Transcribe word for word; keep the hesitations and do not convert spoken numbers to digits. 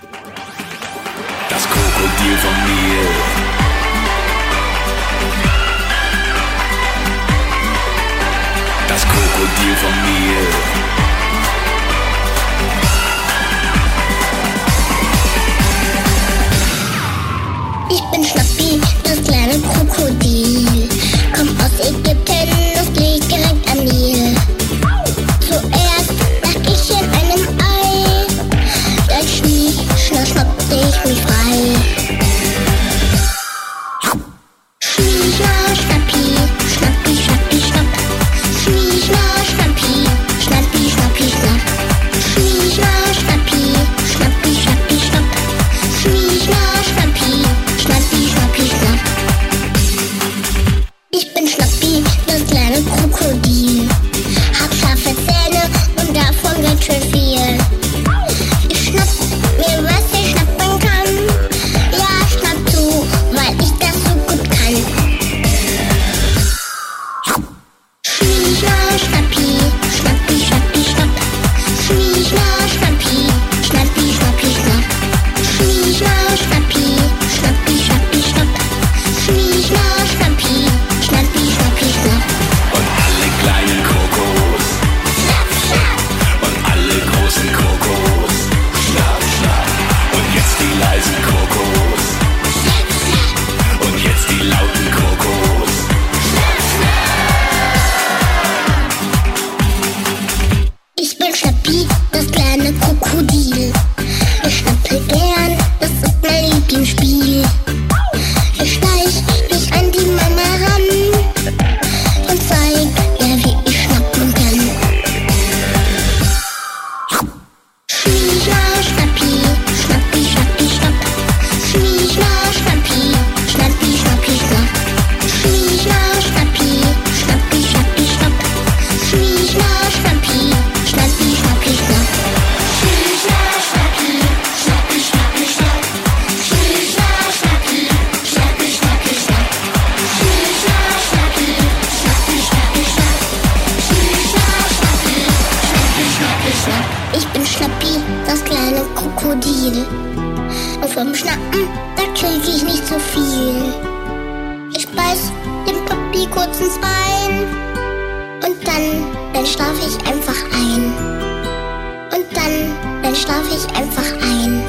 Das Krokodil vom Nil. Das Krokodil vom Nil. Ich bin Schnappi, das kleine Krokodil. Komm aus Ägypten, das liegt direkt am Nil. Zuerst lag ich in einem Ei, dann schnie, schnapp, schnappte ich mich frei. Schnie, schnapp, schnappi, schnappi, schnappi, schnapp. Schnie, schnapp, schnappi, schnappi, schnappi, schnapp. Schnie, schnapp, schnappi, schnappi, schnappi, schnapp. Schnie, schnapp, schnappi, schnappi, schnappi, schnapp. Ich bin Schnappi, das kleine Krokodil. Hab scharfe Zähne und davon ganz schön viel. Ich schnapp mir, was ich schnappen kann. Ja, schnapp zu, weil ich das so gut kann. Schnie, schnapp, schnappi, schnappi, schnappi, schnapp. Schnie, schnapp, schnappi, schnappi, schnappi, schnapp. Schnie, schnapp, schnappi, schnappi, schnappi, schnapp. Schnie, schnapp, schnappi, schnappi, schnappi, schnapp. Und alle kleinen Krokos. Schnapp, schnapp. Und alle großen Krokos. Schnapp, schnapp. Und jetzt die leisen Krokos. Schnapp, schnapp. Und jetzt die lauten Krokos. Schnapp, schnapp. Ich bin Schnappi, das kleine Krokodil. Ich schnappe gern, das ist mein Lieblingsspiel. Ich schleich mich an die Mama ran und zeig ihr, wie ich schnappen kann. Schnie, schnapp, schnappi, schnappi, schnappi, schnapp. Schnie, schnapp, schnappi, schnappi, schnappi, schnapp. Schnie, schnapp, schnappi, schnappi, schnappi, schnapp. Schnie, schnapp, schnappi, schnappi, schnappi, schnapp. Schnie, schnapp, schnappi, schnappi, schnappi, schnapp. Schnie, schnapp, schnappi, schnappi, schnappi, schnapp. Schnie, schnapp, schnappi, schnappi, schnappi, schnapp. Schnie, schnapp, schnappi, schnappi, schnappi, schnapp. Ich bin Schnappi, das kleine Krokodil. Und vom Schnappen, da krieg ich nicht so viel. Ich beiß dem Papi kurz ins Bein. Und dann, dann schlaf ich einfach ein. Und dann, dann schlaf ich einfach ein.